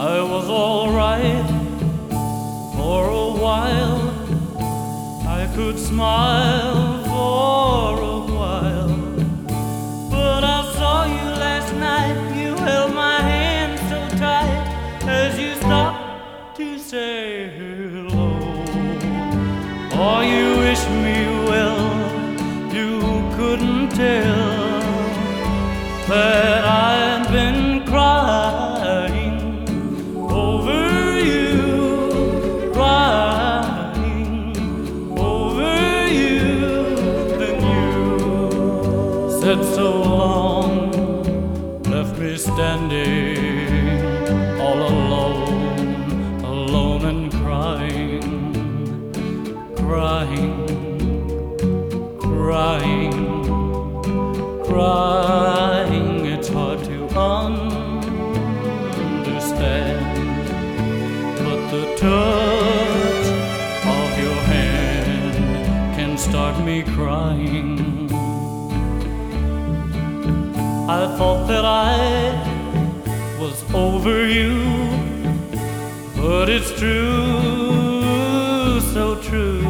I was alright for a while. I could smile for a while. But I saw you last night. You held my hand so tight as you stopped to say hello. Oh, you wish me well. You couldn't tell that I'd been crying over you, crying over you. Then you said so long, left me standing all alone, alone and crying, crying, crying, crying. It's hard to understand, but the touch of your hand can start me crying. I thought that I was over you, but it's true, so true.